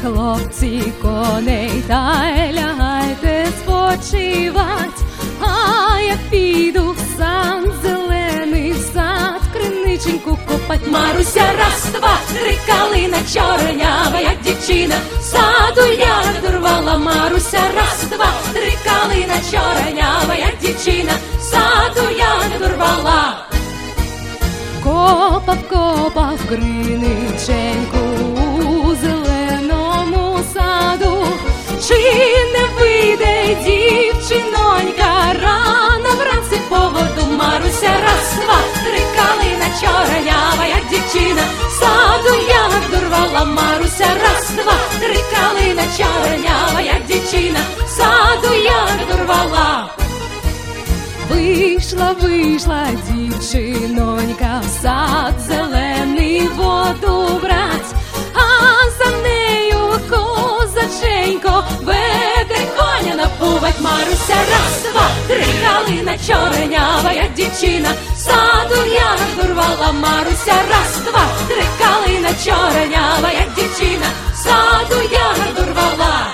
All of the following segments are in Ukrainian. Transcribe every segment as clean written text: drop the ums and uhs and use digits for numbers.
хлопці, коней, та й лягайте спочивать, а я піду в сад зелений, в сад криниченьку копать. Маруся, раз, два, три, калина чорнява, як дівчина, в саду ягоду рвала. Маруся, раз, два, три, калина чорнява, як дівчина, в саду ягоду рвала. Копав, копав криниченьку у зеленому саду, чи не вийде дівчинонька рано вранці по воду. Маруся, раз, два, три, калина чорнява, як дівчина, в саду ягоду рвала. Маруся, раз, два, три, калина чорнява, як дівчина, в саду ягоду рвала. Вийшла, вийшла дівчинонька в сад зелений воду брать, а за нею козаченько веде коня напувать. Маруся, раз, два, три, калина чорнява, як дівчина, в саду ягоду рвала. Маруся, раз, два, три, калина чорнява, як дівчина, в саду ягоду рвала.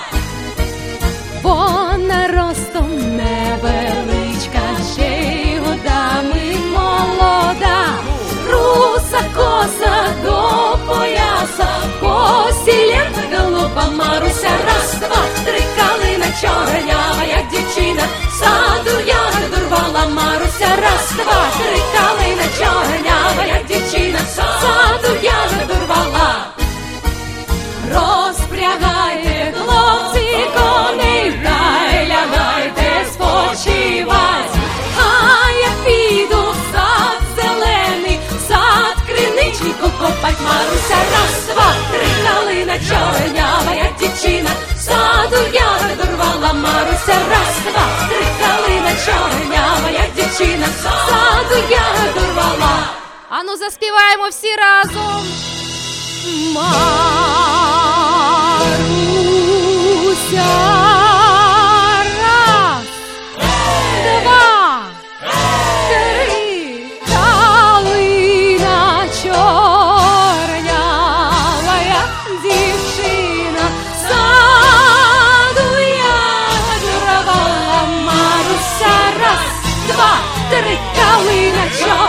Вона ростом невеличка, ще й годами молода, руса коса до пояса, посілянка голуба. Маруся, раз, два, три, калина чорнява, як дівчина, в саду ягоду рвала. Маруся, раз, два, три, калина чорнява, як дівчина, в саду ягоду рвала. Розпрягайте, хлопці, коней, та й лягайте спочивать, а я піду в сад зелений, в сад криниченьку копать. Маруся, раз, два, три, калина чорнява, як дівчина, в саду ягоду рвала. Маруся, раз, два, три, калина чорнява, як дівчина, в саду ягоду рвала. Ану, заспіваємо всі разом. Маруся, раз, два, три, калина чорнява, як дівчина, в саду ягоду рвала. Маруся, раз, два, три, калина чорнява,